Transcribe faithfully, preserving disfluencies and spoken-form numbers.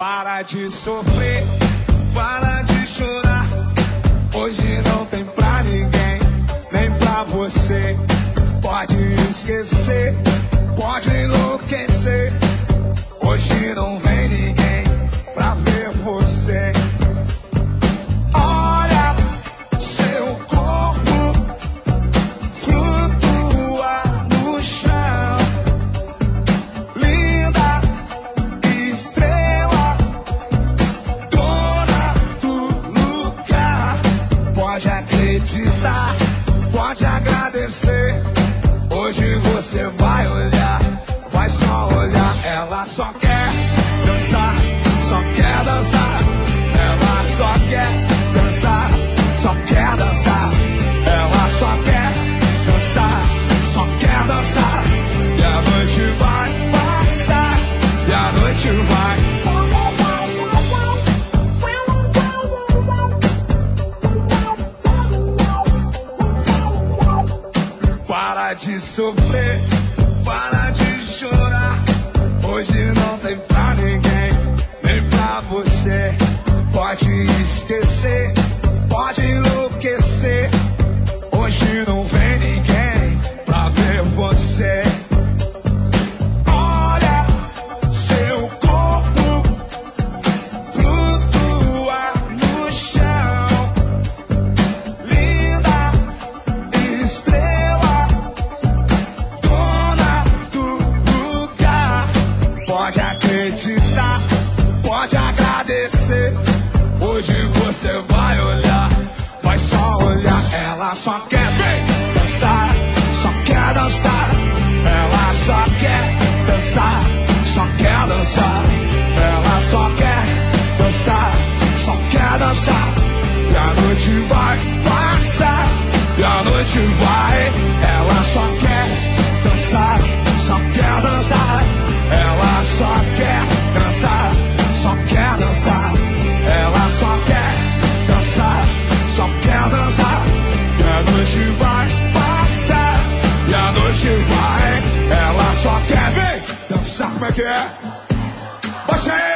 Para de sofrer, para de chorar. Hoje não tem pra ninguém, nem pra você. Pode esquecer, pode enlouquecer. Hoje não vem ninguém pra ver você. Olha, seu corpo flutua no chão. Linda estrela, dona do lugar. Pode acreditar, pode agradecer. Hoje você vai olhar, vai só olhar. Ela só quer dançar, só quer dançar. Ela só quer dançar, só quer dançar. Ela só quer dançar, só quer dançar. E a noite vai passar, e a noite vai. Para de sofrer, para de chorar. Hoje não tem pra ninguém, nem pra você. Pode esquecer, pode enlouquecer. Hoje não vem ninguém pra ver você. Olha, seu corpo flutua no chão. Linda estrela, dona do lugar. Pode acreditar, pode agradecer. Hoje você vai olhar, vai só olhar. Ela só quer vem, dançar, só quer dançar. Ela só quer dançar, só quer dançar. Ela só quer dançar, só quer dançar. E a noite vai passar, e a noite vai. Ela só quer dançar, só quer dançar. Ela só quer dançar, só quer dançar. Ela só quer dançar, só quer dançar. E a noite vai passar, e a noite vai. Ela só quer ver dançar, como é que é? Baixa aí!